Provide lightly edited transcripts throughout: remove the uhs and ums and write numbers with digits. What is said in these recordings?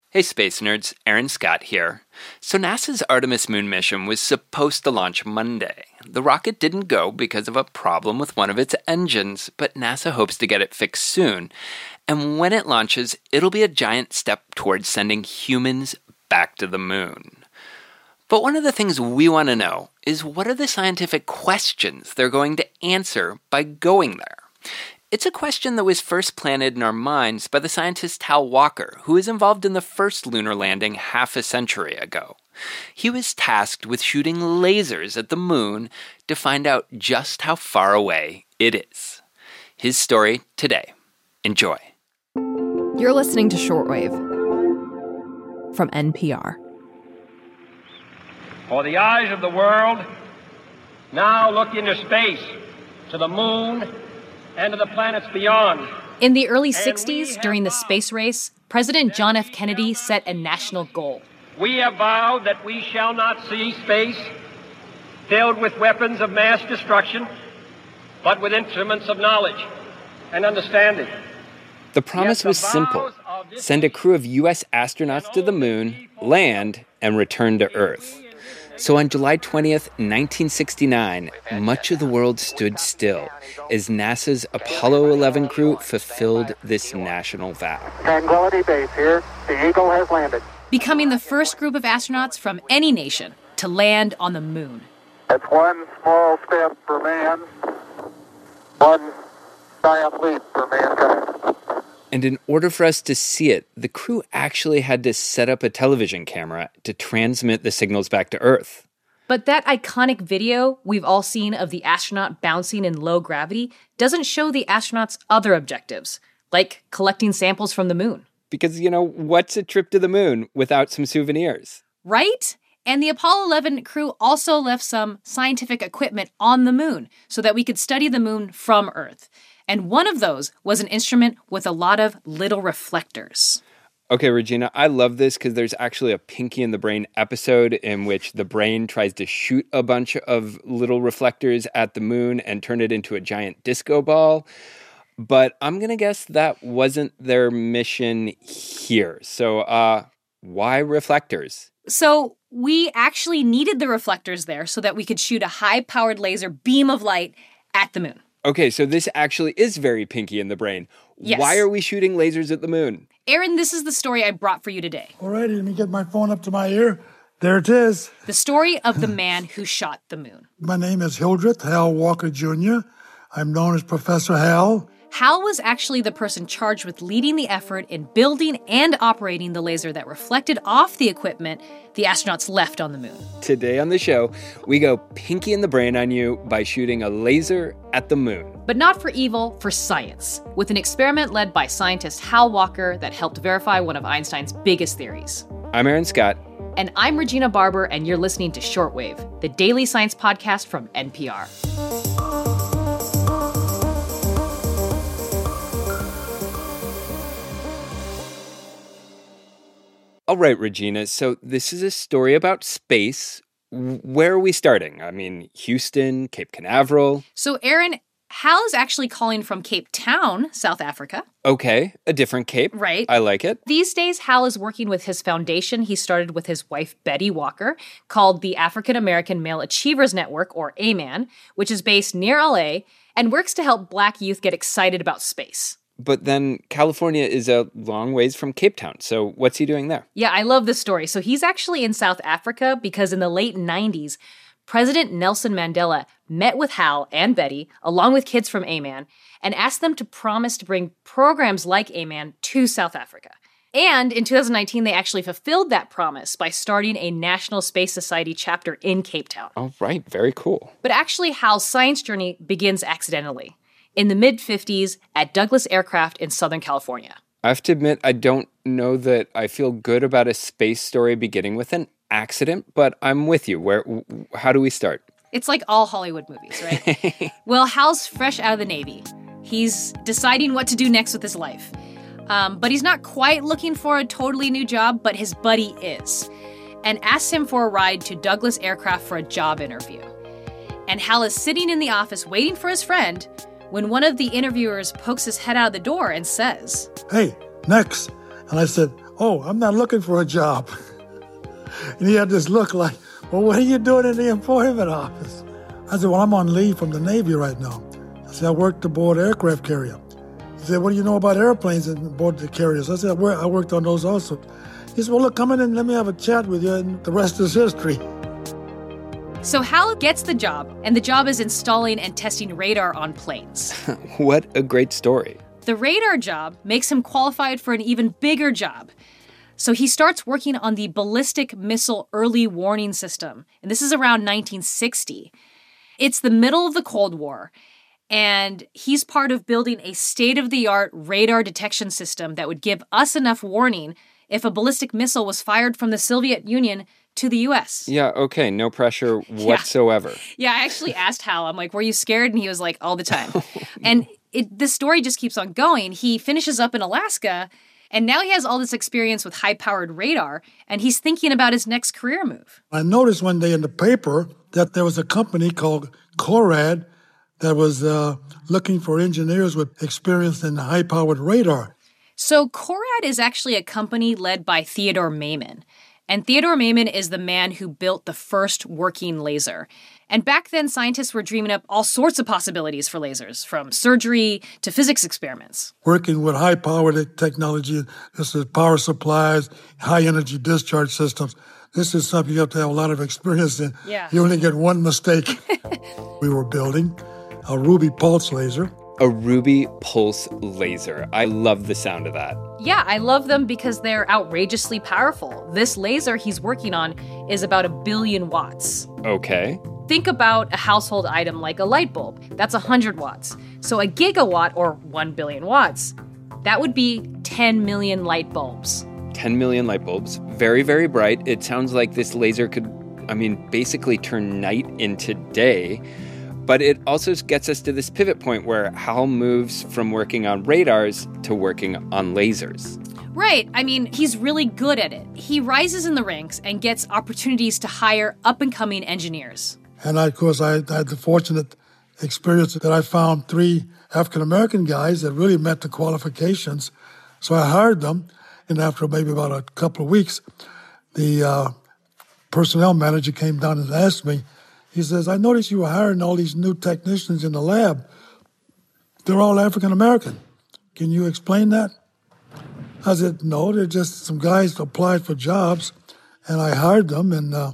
Hey space nerds, Aaron Scott here. So NASA's Artemis moon mission was supposed to launch Monday. The rocket didn't go because of a problem with one of its engines, but NASA hopes to get it fixed soon. And when it launches, it'll be a giant step towards sending humans back to the moon. But one of the things we want to know is what are the scientific questions they're going to answer by going there? It's a question that was first planted in our minds by the scientist Hal Walker, who was involved in the first lunar landing half a century ago. He was tasked with shooting lasers at the moon to find out just how far away it is. His story today. Enjoy. You're listening to Shortwave from NPR. For the eyes of the world now look into space, to the moon, and to the planets beyond. In the early 60s, during the space race, President John F. Kennedy set a national goal. We have vowed that we shall not see space filled with weapons of mass destruction, but with instruments of knowledge and understanding. The promise was simple. Send a crew of U.S. astronauts to the moon, land, and return to Earth. So on July 20th, 1969, much of the world stood still as NASA's Apollo 11 crew fulfilled this national vow. Tranquility Base here. The Eagle has landed. Becoming the first group of astronauts from any nation to land on the moon. That's one small step for man, one giant leap for mankind. And in order for us to see it, the crew actually had to set up a television camera to transmit the signals back to Earth. But that iconic video we've all seen of the astronaut bouncing in low gravity doesn't show the astronauts' other objectives, like collecting samples from the moon. Because, what's a trip to the moon without some souvenirs? Right? And the Apollo 11 crew also left some scientific equipment on the moon so that we could study the moon from Earth. And one of those was an instrument with a lot of little reflectors. Okay, Regina, I love this because there's actually a Pinky in the Brain episode in which the brain tries to shoot a bunch of little reflectors at the moon and turn it into a giant disco ball. But I'm going to guess that wasn't their mission here. So, why reflectors? So we actually needed the reflectors there so that we could shoot a high-powered laser beam of light at the moon. Okay, so this actually is very Pinky in the Brain. Yes. Why are we shooting lasers at the moon? Aaron, this is the story I brought for you today. All right, let me get my phone up to my ear. There it is. The story of the man who shot the moon. My name is Hildreth Hal Walker Jr. I'm known as Professor Hal. Hal was actually the person charged with leading the effort in building and operating the laser that reflected off the equipment the astronauts left on the moon. Today on the show, we go Pinky in the Brain on you by shooting a laser at the moon. But not for evil, for science, with an experiment led by scientist Hal Walker that helped verify one of Einstein's biggest theories. I'm Aaron Scott. And I'm Regina Barber, and you're listening to Shortwave, the daily science podcast from NPR. All right, Regina, so this is a story about space. Where are we starting? I mean, Houston, Cape Canaveral. So, Aaron, Hal is actually calling from Cape Town, South Africa. Okay, a different Cape. Right. I like it. These days, Hal is working with his foundation he started with his wife, Betty Walker, called the African American Male Achievers Network, or AMAN, which is based near LA and works to help Black youth get excited about space. But then California is a long ways from Cape Town, so what's he doing there? Yeah, I love this story. So he's actually in South Africa because in the late 90s, President Nelson Mandela met with Hal and Betty, along with kids from AMAN, and asked them to promise to bring programs like AMAN to South Africa. And in 2019, they actually fulfilled that promise by starting a National Space Society chapter in Cape Town. Oh, right. Very cool. But actually, Hal's science journey begins accidentally, in the mid-50s at Douglas Aircraft in Southern California. I have to admit, I don't know that I feel good about a space story beginning with an accident, but I'm with you. How do we start? It's like all Hollywood movies, right? Well, Hal's fresh out of the Navy. He's deciding what to do next with his life. But he's not quite looking for a totally new job, but his buddy is, and asks him for a ride to Douglas Aircraft for a job interview. And Hal is sitting in the office waiting for his friend when one of the interviewers pokes his head out of the door and says, "Hey, next." And I said, "Oh, I'm not looking for a job." And he had this look like, "Well, what are you doing in the employment office?" I said, "Well, I'm on leave from the Navy right now." I said, "I worked aboard aircraft carrier." He said, "What do you know about airplanes and aboard the carriers?" I said, I worked on those also." He said, "Well, look, come in and let me have a chat with you, and the rest is history." So Hal gets the job, and the job is installing and testing radar on planes. What a great story. The radar job makes him qualified for an even bigger job. So he starts working on the ballistic missile early warning system, and this is around 1960. It's the middle of the Cold War, and he's part of building a state-of-the-art radar detection system that would give us enough warning if a ballistic missile was fired from the Soviet Union to the U.S. Yeah, okay, no pressure whatsoever. Yeah, I actually asked Hal, I'm like, were you scared? And he was like, all the time. And this story just keeps on going. He finishes up in Alaska, and now he has all this experience with high-powered radar, and he's thinking about his next career move. I noticed one day in the paper that there was a company called CORAD that was looking for engineers with experience in high-powered radar. So CORAD is actually a company led by Theodore Maiman. And Theodore Maiman is the man who built the first working laser. And back then, scientists were dreaming up all sorts of possibilities for lasers, from surgery to physics experiments. Working with high-powered technology, this is power supplies, high-energy discharge systems. This is something you have to have a lot of experience in. Yeah. You only get one mistake. We were building a Ruby pulse laser. A Ruby pulse laser. I love the sound of that. Yeah, I love them because they're outrageously powerful. This laser he's working on is about 1 billion watts. Okay. Think about a household item like a light bulb. That's 100 watts. So a gigawatt, or 1 billion watts, that would be 10 million light bulbs. 10 million light bulbs. Very, very bright. It sounds like this laser could, basically turn night into day. But it also gets us to this pivot point where Hal moves from working on radars to working on lasers. Right. He's really good at it. He rises in the ranks and gets opportunities to hire up-and-coming engineers. And of course, I had the fortunate experience that I found 3 African-American guys that really met the qualifications. So I hired them, and after maybe about a couple of weeks, the personnel manager came down and asked me, he says, "I noticed you were hiring all these new technicians in the lab. They're all African-American. Can you explain that?" I said, "No, they're just some guys applied for jobs, and I hired them, and I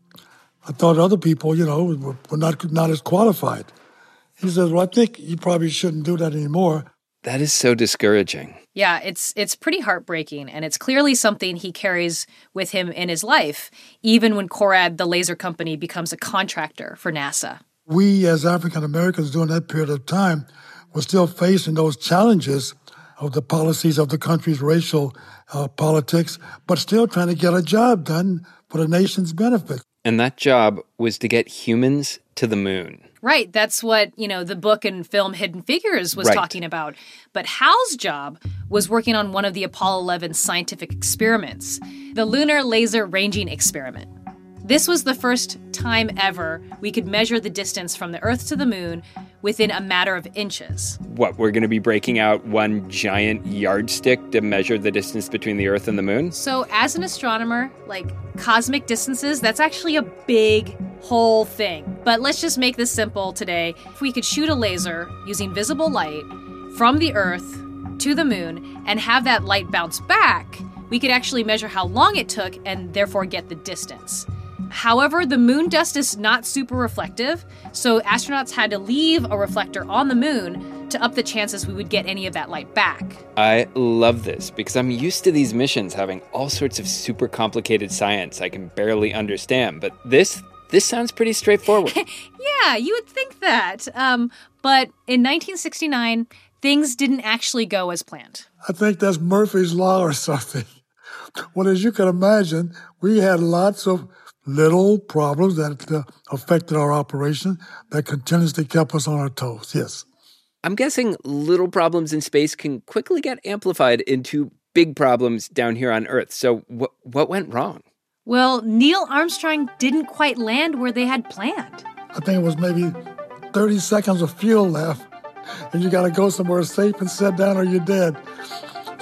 thought other people, were not as qualified." He says, "Well, I think you probably shouldn't do that anymore." That is so discouraging. Yeah, it's pretty heartbreaking, and it's clearly something he carries with him in his life, even when CORAD, the laser company, becomes a contractor for NASA. We, as African Americans during that period of time, were still facing those challenges of the policies of the country's racial politics, but still trying to get a job done for the nation's benefit. And that job was to get humans to the moon. Right. That's what, the book and film Hidden Figures was talking about. But Hal's job was working on one of the Apollo 11 scientific experiments, the Lunar Laser Ranging Experiment. This was the first time ever we could measure the distance from the Earth to the moon within a matter of inches. What, we're going to be breaking out one giant yardstick to measure the distance between the Earth and the moon? So as an astronomer, cosmic distances, that's actually a big whole thing. But let's just make this simple today. If we could shoot a laser using visible light from the Earth to the moon and have that light bounce back, we could actually measure how long it took and therefore get the distance. However, the moon dust is not super reflective, so astronauts had to leave a reflector on the moon to up the chances we would get any of that light back. I love this because I'm used to these missions having all sorts of super complicated science I can barely understand, but this sounds pretty straightforward. Yeah, you would think that. But in 1969, things didn't actually go as planned. I think that's Murphy's Law or something. Well, as you can imagine, we had lots of little problems that affected our operation that continuously kept us on our toes, yes. I'm guessing little problems in space can quickly get amplified into big problems down here on Earth. So what went wrong? Well, Neil Armstrong didn't quite land where they had planned. I think it was maybe 30 seconds of fuel left, and you got to go somewhere safe and sit down or you're dead.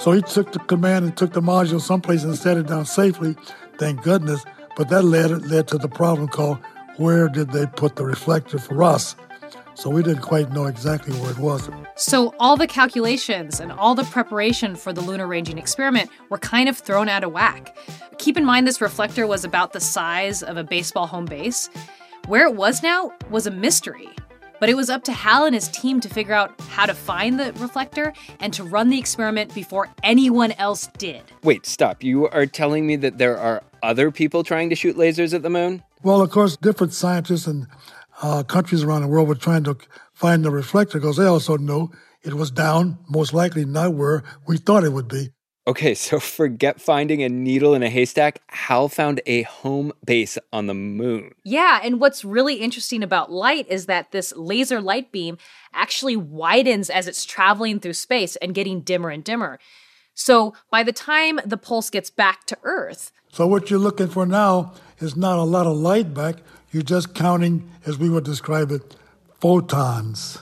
So he took the command and took the module someplace and set it down safely, thank goodness. But that led to the problem called, where did they put the reflector for us? So we didn't quite know exactly where it was. So all the calculations and all the preparation for the lunar ranging experiment were kind of thrown out of whack. Keep in mind this reflector was about the size of a baseball home base. Where it was now was a mystery. But it was up to Hal and his team to figure out how to find the reflector and to run the experiment before anyone else did. Wait, stop. You are telling me that there are other people trying to shoot lasers at the moon? Well, of course, different scientists and countries around the world were trying to find the reflector because they also knew it was down, most likely not where we thought it would be. Okay, so forget finding a needle in a haystack. Hal found a home base on the moon. Yeah, and what's really interesting about light is that this laser light beam actually widens as it's traveling through space and getting dimmer and dimmer. So by the time the pulse gets back to Earth... So what you're looking for now is not a lot of light back. You're just counting, as we would describe it, photons.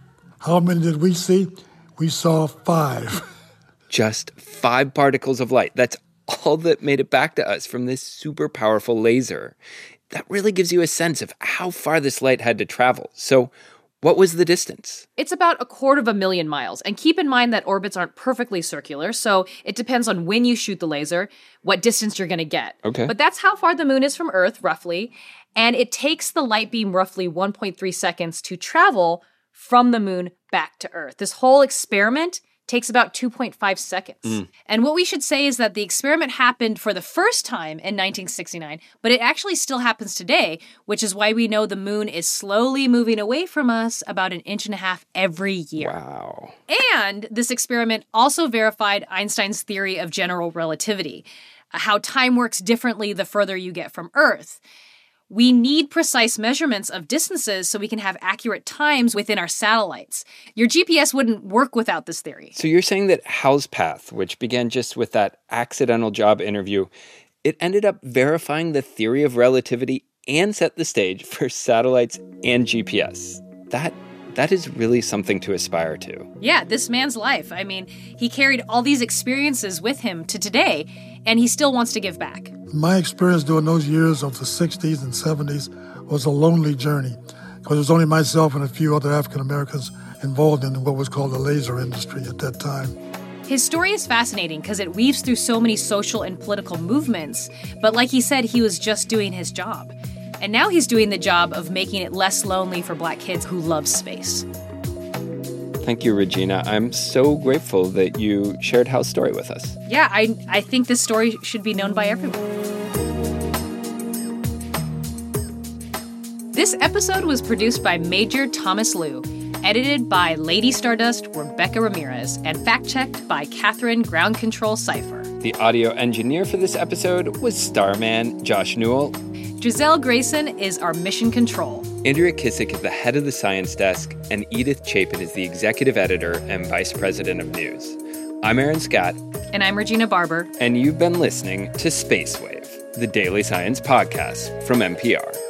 How many did we see? We saw 5. Just 5 particles of light. That's all that made it back to us from this super powerful laser. That really gives you a sense of how far this light had to travel. So what was the distance? It's about 250,000 miles. And keep in mind that orbits aren't perfectly circular, so it depends on when you shoot the laser, what distance you're going to get. Okay. But that's how far the moon is from Earth, roughly. And it takes the light beam roughly 1.3 seconds to travel from the moon back to Earth. This whole experiment takes about 2.5 seconds. And what we should say is that the experiment happened for the first time in 1969, but it actually still happens today, which is why we know the moon is slowly moving away from us about 1.5 inches every year. Wow. And this experiment also verified Einstein's theory of general relativity, how time works differently the further you get from Earth. We need precise measurements of distances so we can have accurate times within our satellites. Your GPS wouldn't work without this theory. So you're saying that Hal's path, which began just with that accidental job interview, it ended up verifying the theory of relativity and set the stage for satellites and GPS. That is really something to aspire to. Yeah, this man's life. I mean, he carried all these experiences with him to today, and he still wants to give back. My experience during those years of the 60s and 70s was a lonely journey because it was only myself and a few other African Americans involved in what was called the laser industry at that time. His story is fascinating because it weaves through so many social and political movements, but like he said, he was just doing his job. And now he's doing the job of making it less lonely for Black kids who love space. Thank you, Regina. I'm so grateful that you shared Hal's story with us. Yeah, I think this story should be known by everyone. This episode was produced by Major Thomas Liu, edited by Lady Stardust Rebecca Ramirez, and fact-checked by Catherine Ground Control Cipher. The audio engineer for this episode was Starman Josh Newell. Giselle Grayson is our mission control. Andrea Kissick is the head of the science desk, and Edith Chapin is the executive editor and vice president of news. I'm Aaron Scott. And I'm Regina Barber. And you've been listening to Space Wave, the daily science podcast from NPR.